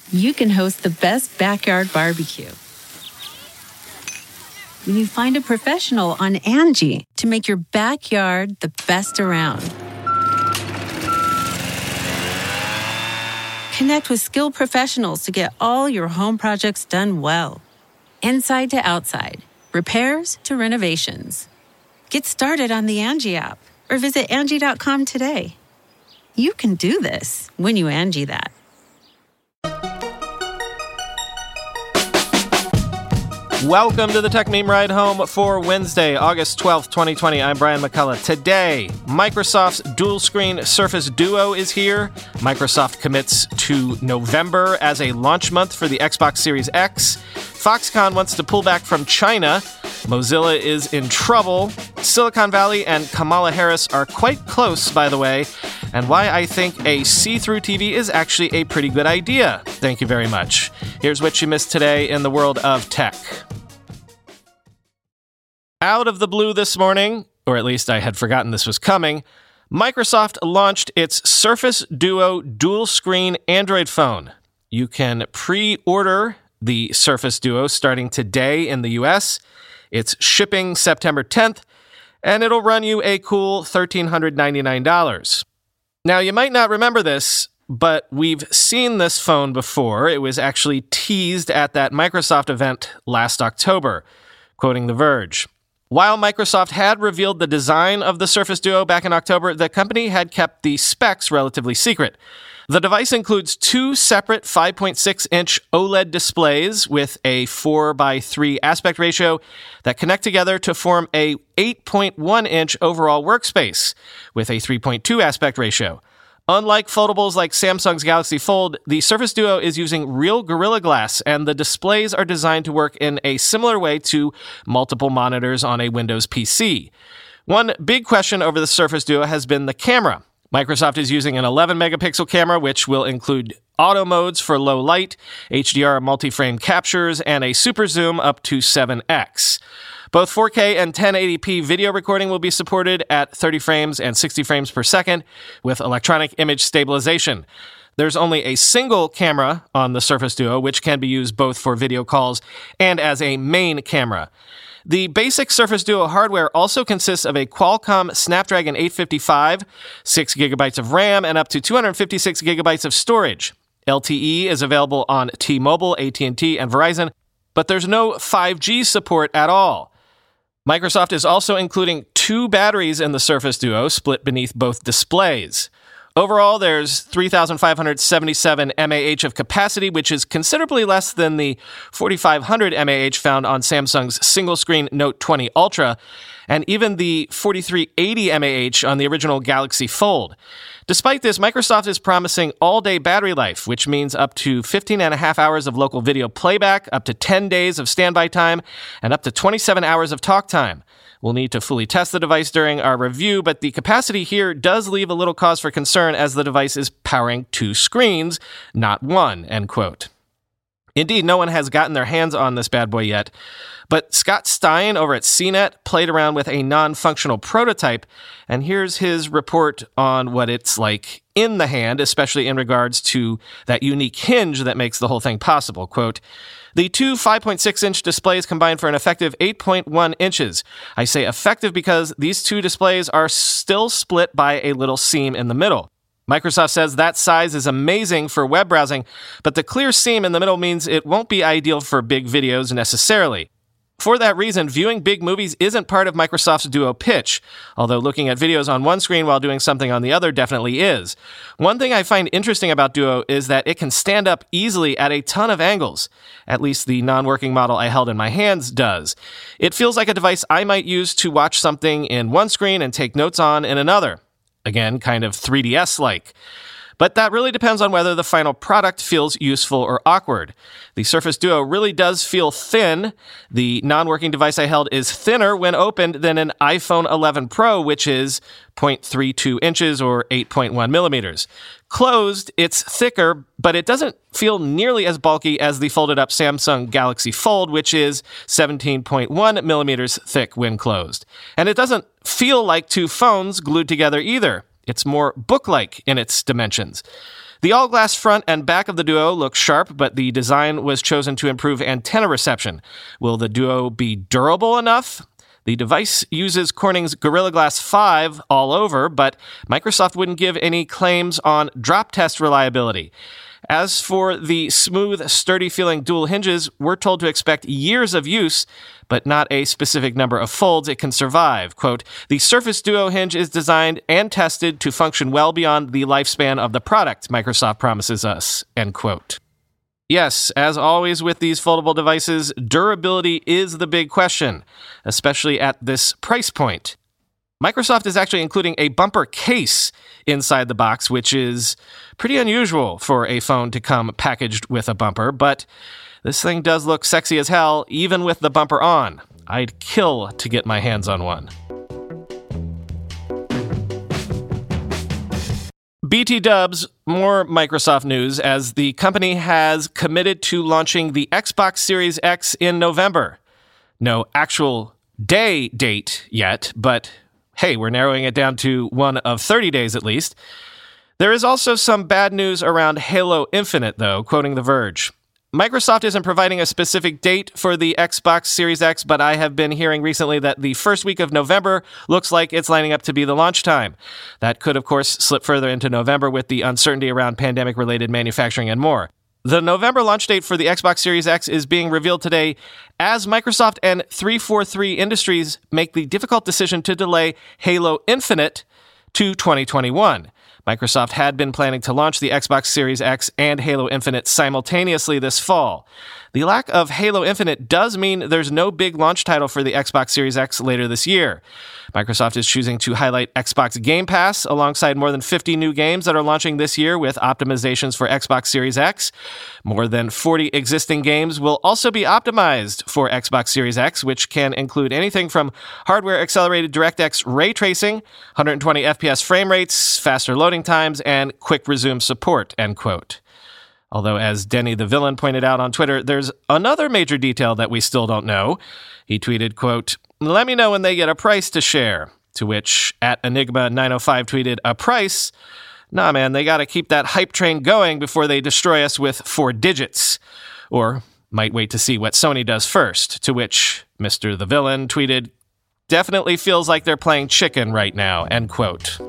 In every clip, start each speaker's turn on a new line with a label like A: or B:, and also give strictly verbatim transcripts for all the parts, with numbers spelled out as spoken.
A: you can host the best backyard barbecue. When you find a professional on Angie to make your backyard the best around. Connect with skilled professionals to get all your home projects done well. Inside to outside, repairs to renovations. Get started on the Angie app or visit Angie dot com today. You can do this when you Angie that.
B: Welcome to the Tech Meme Ride Home for Wednesday, August twelfth, twenty twenty. I'm Brian McCullough. Today, Microsoft's dual-screen Surface Duo is here. Microsoft commits to November as a launch month for the Xbox Series X. Foxconn wants to pull back from China. Mozilla is in trouble. Silicon Valley and Kamala Harris are quite close, by the way, and why I think a see-through T V is actually a pretty good idea. Thank you very much. Here's what you missed today in the world of tech. Out of the blue this morning, or at least I had forgotten this was coming, Microsoft launched its Surface Duo dual-screen Android phone. You can pre-order the Surface Duo starting today in the U S. It's shipping September tenth, and it'll run you a cool one thousand three hundred ninety-nine dollars. Now, you might not remember this, but we've seen this phone before. It was actually teased at that Microsoft event last October, quoting The Verge. While Microsoft had revealed the design of the Surface Duo back in October, the company had kept the specs relatively secret. The device includes two separate five point six inch OLED displays with a four by three aspect ratio that connect together to form a eight point one inch overall workspace with a three point two aspect ratio. Unlike foldables like Samsung's Galaxy Fold, the Surface Duo is using real Gorilla Glass, and the displays are designed to work in a similar way to multiple monitors on a Windows P C. One big question over the Surface Duo has been the camera. Microsoft is using an eleven megapixel camera, which will include auto modes for low light, H D R multi-frame captures, and a super zoom up to seven x. Both four K and ten eighty p video recording will be supported at thirty frames and sixty frames per second with electronic image stabilization. There's only a single camera on the Surface Duo, which can be used both for video calls and as a main camera. The basic Surface Duo hardware also consists of a Qualcomm Snapdragon eight fifty-five, six gigabytes of RAM, and up to two hundred fifty-six gigabytes of storage. L T E is available on T-Mobile, A T and T, and Verizon, but there's no five G support at all. Microsoft is also including two batteries in the Surface Duo, split beneath both displays. Overall, there's three thousand five hundred seventy-seven milliamp hours of capacity, which is considerably less than the forty-five hundred milliamp hours found on Samsung's single-screen Note twenty Ultra, and even the forty-three eighty milliamp hours on the original Galaxy Fold. Despite this, Microsoft is promising all-day battery life, which means up to fifteen and a half hours of local video playback, up to ten days of standby time, and up to twenty-seven hours of talk time. We'll need to fully test the device during our review, but the capacity here does leave a little cause for concern as the device is powering two screens, not one, end quote. Indeed, no one has gotten their hands on this bad boy yet, but Scott Stein over at C net played around with a non-functional prototype, and here's his report on what it's like in the hand, especially in regards to that unique hinge that makes the whole thing possible. Quote, "The two five point six inch displays combine for an effective eight point one inches. I say effective because these two displays are still split by a little seam in the middle. Microsoft says that size is amazing for web browsing, but the clear seam in the middle means it won't be ideal for big videos necessarily. For that reason, viewing big movies isn't part of Microsoft's Duo pitch, although looking at videos on one screen while doing something on the other definitely is. One thing I find interesting about Duo is that it can stand up easily at a ton of angles. At least the non-working model I held in my hands does. It feels like a device I might use to watch something in one screen and take notes on in another. Again, kind of three D S-like. But that really depends on whether the final product feels useful or awkward. The Surface Duo really does feel thin. The non-working device I held is thinner when opened than an iPhone eleven Pro, which is zero point three two inches or eight point one millimeters. Closed, it's thicker, but it doesn't feel nearly as bulky as the folded-up Samsung Galaxy Fold, which is seventeen point one millimeters thick when closed. And it doesn't feel like two phones glued together either. It's more book-like in its dimensions. The all-glass front and back of the Duo look sharp, but the design was chosen to improve antenna reception. Will the Duo be durable enough? The device uses Corning's Gorilla Glass five all over, but Microsoft wouldn't give any claims on drop test reliability. As for the smooth, sturdy-feeling dual hinges, we're told to expect years of use, but not a specific number of folds it can survive. Quote, the Surface Duo hinge is designed and tested to function well beyond the lifespan of the product, Microsoft promises us, end quote. Yes, as always with these foldable devices, durability is the big question, especially at this price point. Microsoft is actually including a bumper case inside the box, which is pretty unusual for a phone to come packaged with a bumper, but this thing does look sexy as hell, even with the bumper on. I'd kill to get my hands on one. B T Dubs, more Microsoft news, as the company has committed to launching the Xbox Series X in November. No actual day date yet, but hey, we're narrowing it down to one of thirty days at least. There is also some bad news around Halo Infinite, though, quoting The Verge. Microsoft isn't providing a specific date for the Xbox Series X, but I have been hearing recently that the first week of November looks like it's lining up to be the launch time. That could, of course, slip further into November with the uncertainty around pandemic-related manufacturing and more. The November launch date for the Xbox Series X is being revealed today as Microsoft and three forty-three Industries make the difficult decision to delay Halo Infinite to twenty twenty-one. Microsoft had been planning to launch the Xbox Series X and Halo Infinite simultaneously this fall. The lack of Halo Infinite does mean there's no big launch title for the Xbox Series X later this year. Microsoft is choosing to highlight Xbox Game Pass alongside more than fifty new games that are launching this year with optimizations for Xbox Series X. More than forty existing games will also be optimized for Xbox Series X, which can include anything from hardware-accelerated DirectX ray tracing, one hundred twenty F P S frame rates, faster loading times, and quick resume support, end quote. Although, as Denny the Villain pointed out on Twitter, there's another major detail that we still don't know. He tweeted, quote, let me know when they get a price to share. To which, at Enigma nine oh five tweeted, a price? Nah, man, they gotta keep that hype train going before they destroy us with four digits. Or might wait to see what Sony does first. To which Mister the Villain tweeted, definitely feels like they're playing chicken right now, end quote.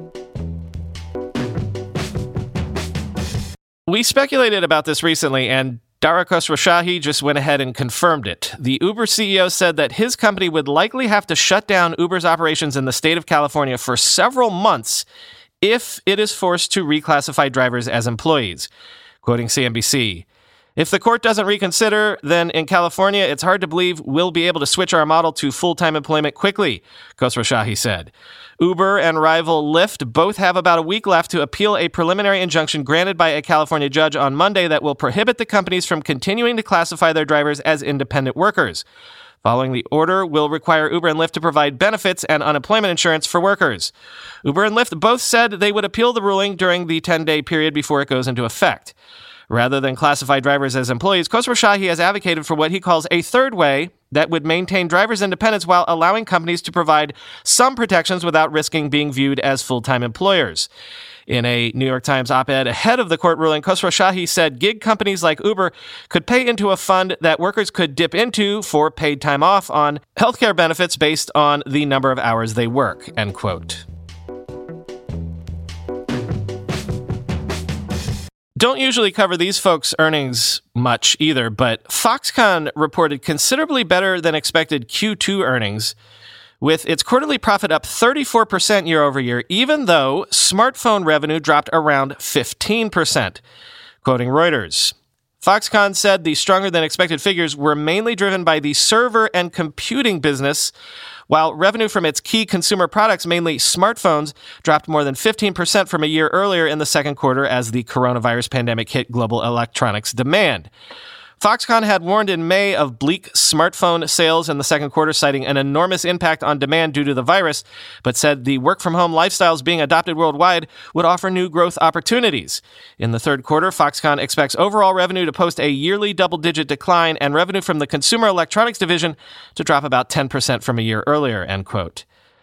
B: We speculated about this recently, and Dara Khosrowshahi just went ahead and confirmed it. The Uber C E O said that his company would likely have to shut down Uber's operations in the state of California for several months if it is forced to reclassify drivers as employees. Quoting C N B C, if the court doesn't reconsider, then in California, it's hard to believe we'll be able to switch our model to full-time employment quickly, Khosrowshahi said. Uber and rival Lyft both have about a week left to appeal a preliminary injunction granted by a California judge on Monday that will prohibit the companies from continuing to classify their drivers as independent workers. Following the order will require Uber and Lyft to provide benefits and unemployment insurance for workers. Uber and Lyft both said they would appeal the ruling during the ten-day period before it goes into effect. Rather than classify drivers as employees, Khosrowshahi has advocated for what he calls a third way that would maintain drivers' independence while allowing companies to provide some protections without risking being viewed as full-time employers. In a New York Times op-ed ahead of the court ruling, Khosrowshahi said gig companies like Uber could pay into a fund that workers could dip into for paid time off on healthcare benefits based on the number of hours they work, end quote. Don't usually cover these folks' earnings much either, but Foxconn reported considerably better than expected Q two earnings, with its quarterly profit up thirty-four percent year over year, even though smartphone revenue dropped around fifteen percent. Quoting Reuters, Foxconn said the stronger than expected figures were mainly driven by the server and computing business, while revenue from its key consumer products, mainly smartphones, dropped more than fifteen percent from a year earlier in the second quarter as the coronavirus pandemic hit global electronics demand. Foxconn had warned in May of bleak smartphone sales in the second quarter, citing an enormous impact on demand due to the virus, but said the work-from-home lifestyles being adopted worldwide would offer new growth opportunities. In the third quarter, Foxconn expects overall revenue to post a yearly double-digit decline and revenue from the consumer electronics division to drop about ten percent from a year earlier, end quote.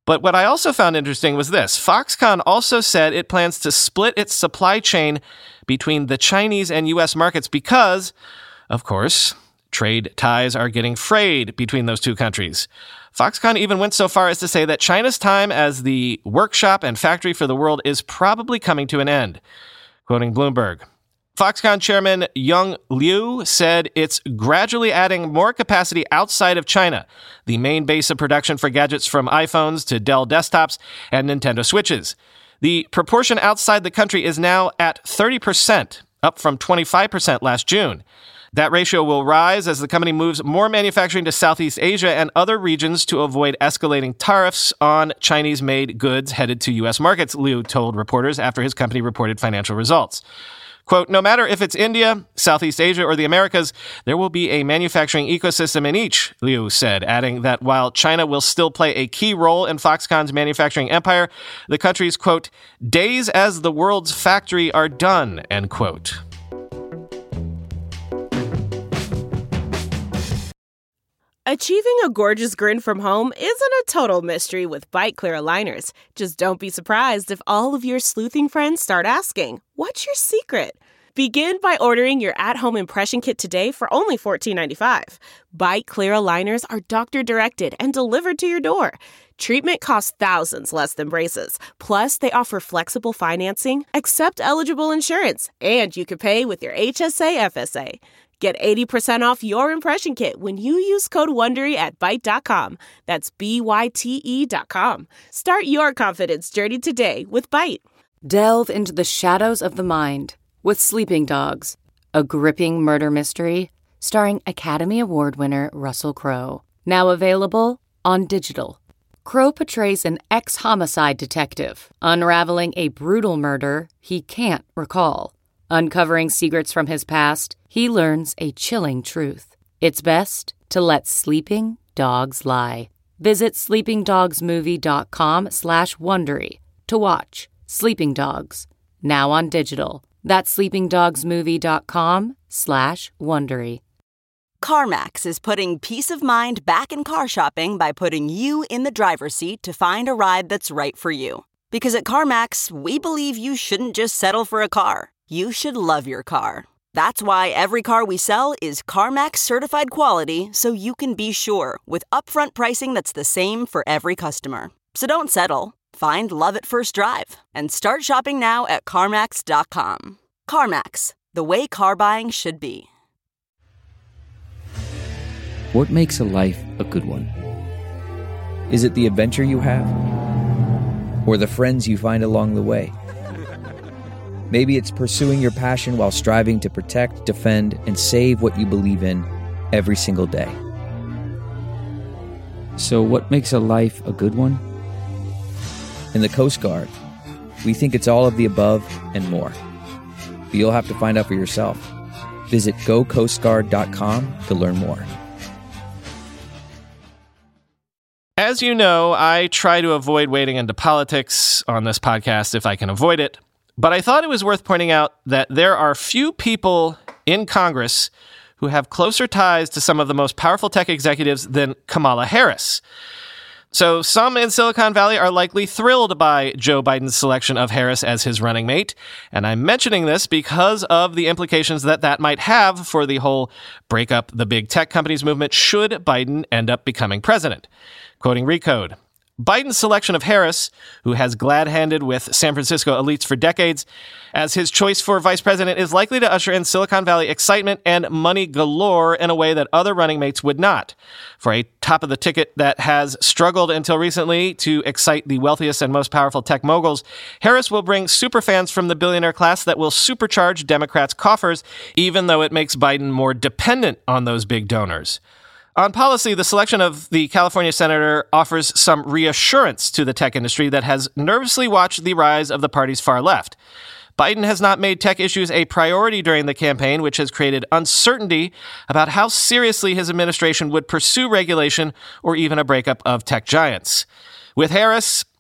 B: But what I also found interesting was this. Foxconn also said it plans to split its supply chain between the Chinese and U S markets because, of course, trade ties are getting frayed between those two countries. Foxconn even went so far as to say that China's time as the workshop and factory for the world is probably coming to an end. Quoting Bloomberg, Foxconn chairman Young Liu said it's gradually adding more capacity outside of China, the main base of production for gadgets from iPhones to Dell desktops and Nintendo Switches. The proportion outside the country is now at thirty percent, up from twenty-five percent last June. That ratio will rise as the company moves more manufacturing to Southeast Asia and other regions to avoid escalating tariffs on Chinese-made goods headed to U S markets, Liu told reporters after his company reported financial results. Quote, no matter if it's India, Southeast Asia, or the Americas, there will be a manufacturing ecosystem in each, Liu said, adding that while China will still play a key role in Foxconn's manufacturing empire, the country's, quote, days as the world's factory are done, end quote.
C: Achieving a gorgeous grin from home isn't a total mystery with Byte Clear aligners. Just don't be surprised if all of your sleuthing friends start asking, what's your secret? Begin by ordering your at-home impression kit today for only fourteen ninety-five. Byte Clear aligners are doctor-directed and delivered to your door. Treatment costs thousands less than braces. Plus, they offer flexible financing, accept eligible insurance, and you can pay with your H S A F S A. Get eighty percent off your impression kit when you use code WONDERY at Byte dot com. That's B Y T E dot com. Start your confidence journey today with Byte.
D: Delve into the shadows of the mind with Sleeping Dogs, a gripping murder mystery starring Academy Award winner Russell Crowe. Now available on digital. Crowe portrays an ex-homicide detective unraveling a brutal murder he can't recall. Uncovering secrets from his past, he learns a chilling truth. It's best to let sleeping dogs lie. Visit sleepingdogsmovie.com slash Wondery to watch Sleeping Dogs, now on digital. That's sleepingdogsmovie.com slash Wondery.
E: CarMax is putting peace of mind back in car shopping by putting you in the driver's seat to find a ride that's right for you. Because at CarMax, we believe you shouldn't just settle for a car. You should love your car. That's why every car we sell is CarMax certified quality, so you can be sure with upfront pricing that's the same for every customer. So don't settle. Find love at first drive and start shopping now at CarMax dot com. CarMax, the way car buying should be.
F: What makes a life a good one? Is it the adventure you have? Or the friends you find along the way? Maybe it's pursuing your passion while striving to protect, defend, and save what you believe in every single day. So what makes a life a good one? In the Coast Guard, we think it's all of the above and more. But you'll have to find out for yourself. Visit go coast guard dot com to learn more.
B: As you know, I try to avoid wading into politics on this podcast if I can avoid it. But I thought it was worth pointing out that there are few people in Congress who have closer ties to some of the most powerful tech executives than Kamala Harris. So some in Silicon Valley are likely thrilled by Joe Biden's selection of Harris as his running mate. And I'm mentioning this because of the implications that that might have for the whole break up the big tech companies movement should Biden end up becoming president. Quoting Recode, Biden's selection of Harris, who has glad-handed with San Francisco elites for decades, as his choice for vice president is likely to usher in Silicon Valley excitement and money galore in a way that other running mates would not. For a top-of-the-ticket that has struggled until recently to excite the wealthiest and most powerful tech moguls, Harris will bring superfans from the billionaire class that will supercharge Democrats' coffers, even though it makes Biden more dependent on those big donors. On policy, the selection of the California senator offers some reassurance to the tech industry that has nervously watched the rise of the party's far left. Biden has not made tech issues a priority during the campaign, which has created uncertainty about how seriously his administration would pursue regulation or even a breakup of tech giants. With Harris,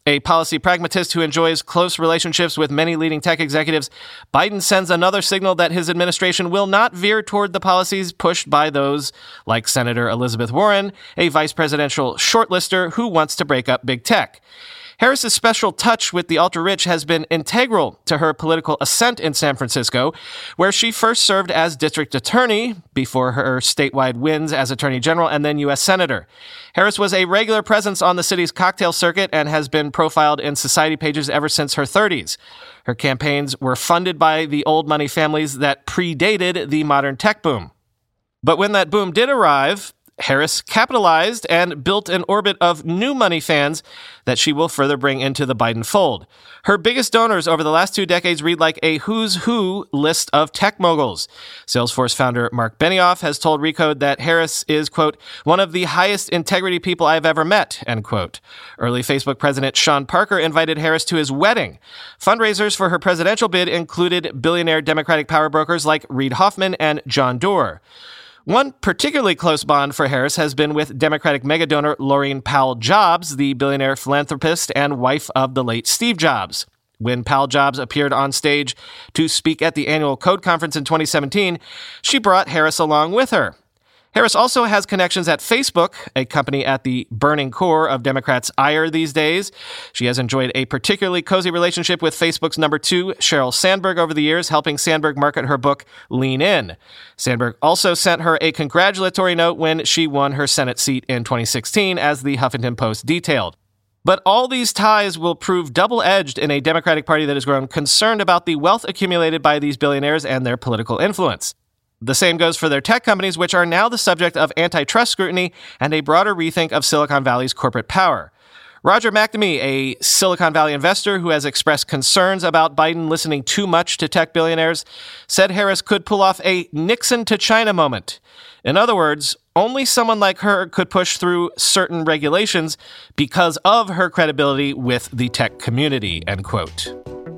B: A policy pragmatist who enjoys close relationships with many leading tech executives, Biden sends another signal that his administration will not veer toward the policies pushed by those like Senator Elizabeth Warren, a vice presidential shortlister who wants to break up big tech. Harris's special touch with the ultra-rich has been integral to her political ascent in San Francisco, where she first served as district attorney before her statewide wins as attorney general and then U S senator. Harris was a regular presence on the city's cocktail circuit and has been profiled in society pages ever since her thirties. Her campaigns were funded by the old money families that predated the modern tech boom. But when that boom did arrive, Harris capitalized and built an orbit of new money fans that she will further bring into the Biden fold. Her biggest donors over the last two decades read like a who's who list of tech moguls. Salesforce founder Mark Benioff has told Recode that Harris is, quote, one of the highest integrity people I've ever met, end quote. Early Facebook president Sean Parker invited Harris to his wedding. Fundraisers for her presidential bid included billionaire Democratic power brokers like Reid Hoffman and John Doerr. One particularly close bond for Harris has been with Democratic megadonor Laurene Powell Jobs, the billionaire philanthropist and wife of the late Steve Jobs. When Powell Jobs appeared on stage to speak at the annual Code Conference in twenty seventeen, she brought Harris along with her. Harris also has connections at Facebook, a company at the burning core of Democrats' ire these days. She has enjoyed a particularly cozy relationship with Facebook's number two, Sheryl Sandberg, over the years, helping Sandberg market her book, Lean In. Sandberg also sent her a congratulatory note when she won her Senate seat in twenty sixteen, as the Huffington Post detailed. But all these ties will prove double-edged in a Democratic Party that has grown concerned about the wealth accumulated by these billionaires and their political influence. The same goes for their tech companies, which are now the subject of antitrust scrutiny and a broader rethink of Silicon Valley's corporate power. Roger McNamee, a Silicon Valley investor who has expressed concerns about Biden listening too much to tech billionaires, said Harris could pull off a Nixon to China moment. In other words, only someone like her could push through certain regulations because of her credibility with the tech community, end quote.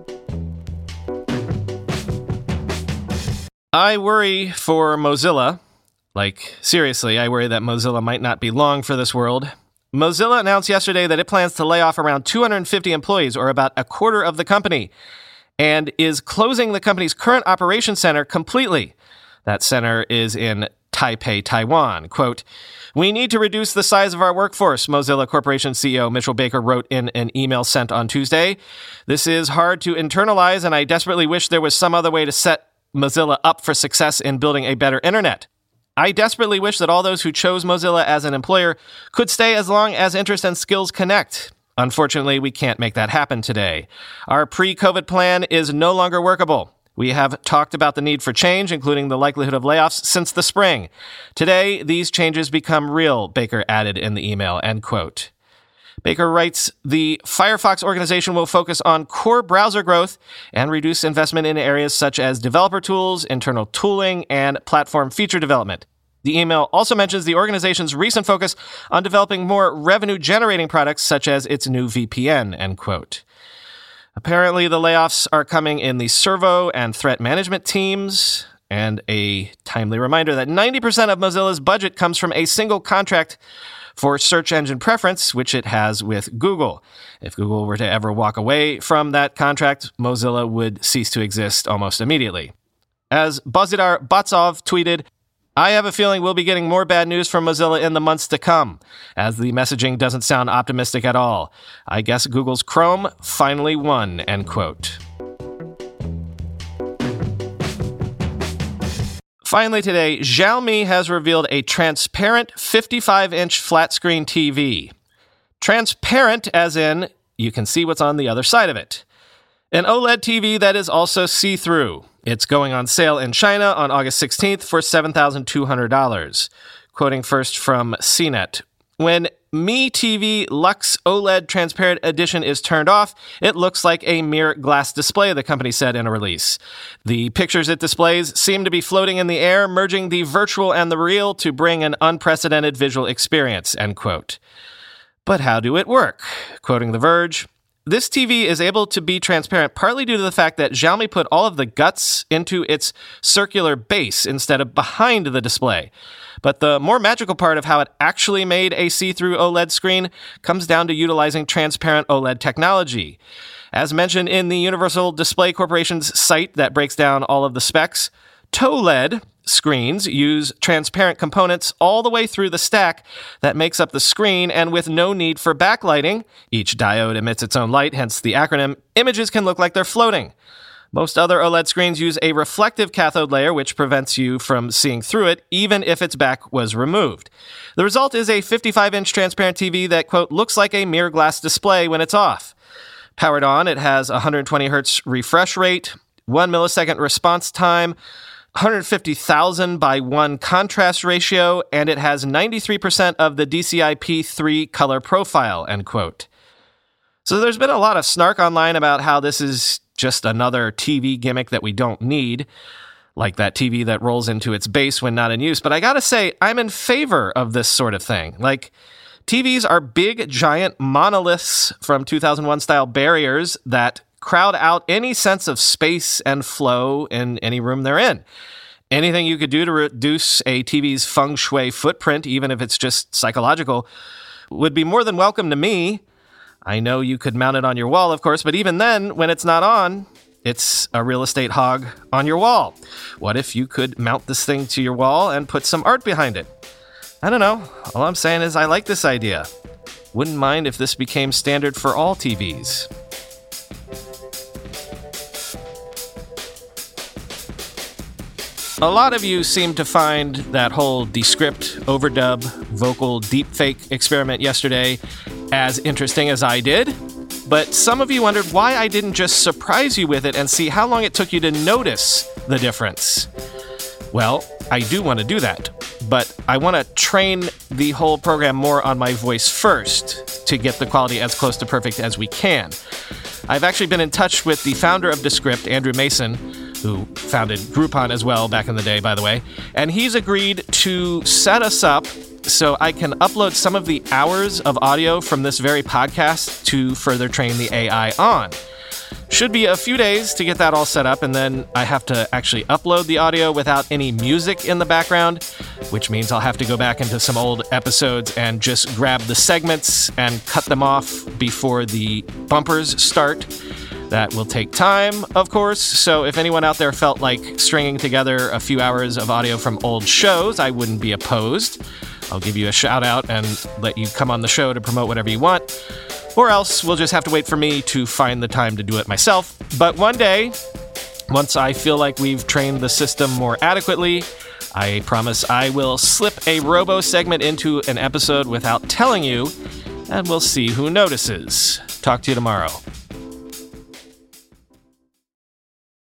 B: I worry for Mozilla. Like, seriously, I worry that Mozilla might not be long for this world. Mozilla announced yesterday that it plans to lay off around two hundred fifty employees, or about a quarter of the company, and is closing the company's current operations center completely. That center is in Taipei, Taiwan. Quote, "We need to reduce the size of our workforce," Mozilla Corporation C E O Mitchell Baker wrote in an email sent on Tuesday. "This is hard to internalize, and I desperately wish there was some other way to set Mozilla up for success in building a better internet. I desperately wish that all those who chose Mozilla as an employer could stay as long as interest and skills connect. Unfortunately, we can't make that happen today. Our pre-COVID plan is no longer workable. We have talked about the need for change, including the likelihood of layoffs, since the spring. Today, these changes become real," Baker added in the email, end quote. Baker writes, "The Firefox organization will focus on core browser growth and reduce investment in areas such as developer tools, internal tooling, and platform feature development." The email also mentions the organization's recent focus on developing more revenue-generating products such as its new V P N, end quote. Apparently, the layoffs are coming in the servo and threat management teams, and a timely reminder that ninety percent of Mozilla's budget comes from a single contract for search engine preference, which it has with Google. If Google were to ever walk away from that contract, Mozilla would cease to exist almost immediately. As Bozidar Batsov tweeted, "I have a feeling we'll be getting more bad news from Mozilla in the months to come, as the messaging doesn't sound optimistic at all. I guess Google's Chrome finally won," end quote. Finally today, Xiaomi has revealed a transparent fifty-five inch flat-screen T V. Transparent as in, you can see what's on the other side of it. An OLED T V that is also see-through. It's going on sale in China on August sixteenth for seven thousand two hundred dollars. Quoting first from C net, "When Mi T V Lux OLED Transparent Edition is turned off, it looks like a mere glass display," the company said in a release. "The pictures it displays seem to be floating in the air, merging the virtual and the real to bring an unprecedented visual experience," end quote. But how do it work? Quoting The Verge, this T V is able to be transparent partly due to the fact that Xiaomi put all of the guts into its circular base instead of behind the display. But the more magical part of how it actually made a see-through OLED screen comes down to utilizing transparent OLED technology. As mentioned in the Universal Display Corporation's site that breaks down all of the specs, TOLED screens use transparent components all the way through the stack that makes up the screen, and with no need for backlighting, each diode emits its own light, hence the acronym, images can look like they're floating. Most other OLED screens use a reflective cathode layer, which prevents you from seeing through it, even if its back was removed. The result is a fifty-five inch transparent T V that, quote, looks like a mirror glass display when it's off. Powered on, it has one hundred twenty hertz refresh rate, one millisecond response time, one hundred fifty thousand by one contrast ratio, and it has ninety-three percent of the D C I P three color profile, end quote. So there's been a lot of snark online about how this is just another T V gimmick that we don't need, like that T V that rolls into its base when not in use. But I gotta say, I'm in favor of this sort of thing. Like, T Vs are big, giant monoliths from two thousand one style barriers that crowd out any sense of space and flow in any room they're in. Anything you could do to reduce a T V's feng shui footprint, even if it's just psychological, would be more than welcome to me. I know you could mount it on your wall, of course, but even then, when it's not on, it's a real estate hog on your wall. What if you could mount this thing to your wall and put some art behind it? I don't know. All I'm saying is I like this idea. Wouldn't mind if this became standard for all T Vs. A lot of you seem to find that whole Descript, overdub, vocal deepfake experiment yesterday as interesting as I did, but some of you wondered why I didn't just surprise you with it and see how long it took you to notice the difference. Well, I do want to do that, but I want to train the whole program more on my voice first to get the quality as close to perfect as we can. I've actually been in touch with the founder of Descript, Andrew Mason, who founded Groupon as well back in the day, by the way, and he's agreed to set us up so I can upload some of the hours of audio from this very podcast to further train the A I on. Should be a few days to get that all set up, and then I have to actually upload the audio without any music in the background, which means I'll have to go back into some old episodes and just grab the segments and cut them off before the bumpers start. That will take time, of course, so if anyone out there felt like stringing together a few hours of audio from old shows, I wouldn't be opposed. I'll give you a shout out and let you come on the show to promote whatever you want. Or else we'll just have to wait for me to find the time to do it myself. But one day, once I feel like we've trained the system more adequately, I promise I will slip a robo segment into an episode without telling you, and we'll see who notices. Talk to you tomorrow.